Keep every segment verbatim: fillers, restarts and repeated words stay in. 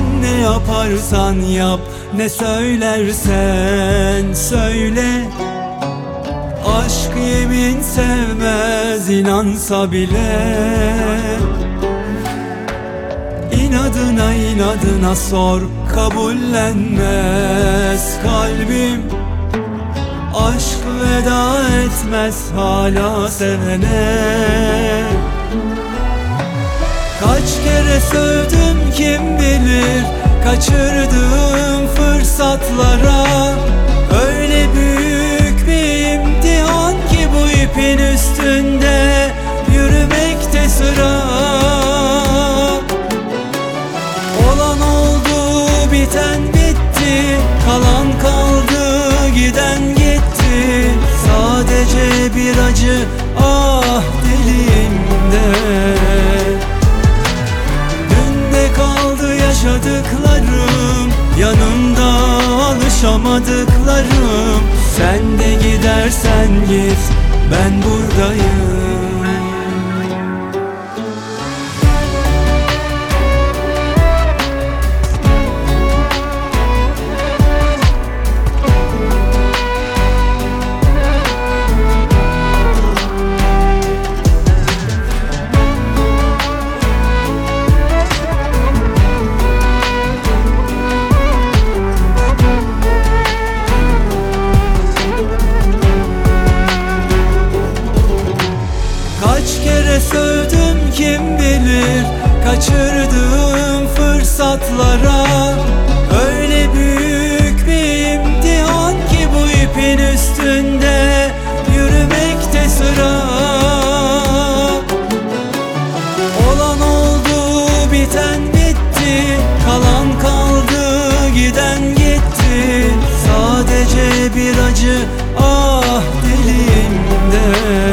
Sen ne yaparsan yap, ne söylersen söyle. Aşk yemin sevmez, inansa bile. İnadına inadına sor, kabullenmez kalbim. Aşk veda etmez hala sevene. Kaç kere sövdüm kim bilir, kaçırdığım fırsatlara. Öyle büyük bir imtihan ki bu ipin üstünde yürümekte sıra. Olan oldu, biten bitti, kalan kaldı, giden gitti. Sadece bir acı ah dilimde. Dünde kaldı yaşadıklarım, yanımda alışamadıklarım. Sen de gidersen git, ben buradayım. Kaç kere sövdüm kim bilir, kaçırdığım fırsatlara. Öyle büyük bir imtihan ki bu ipin üstünde yürümekte sıra. Olan oldu, biten bitti, kalan kaldı, giden gitti. Sadece bir acı ah dilimde.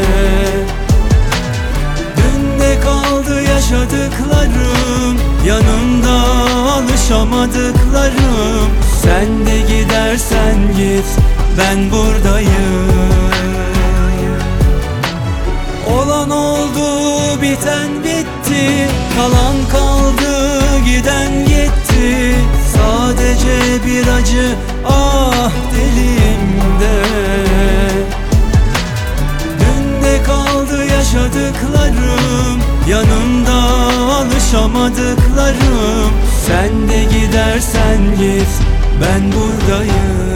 Yaşadıklarım, yanımda alışamadıklarım. Sen de gidersen git, ben buradayım. Olan oldu, biten bitti, kalan kaldı, giden gitti. Sadece bir acı ah dilimde. Dünde kaldı yaşadıklarım, yanımda alışamadıklarım. Sen de gidersen git, ben buradayım.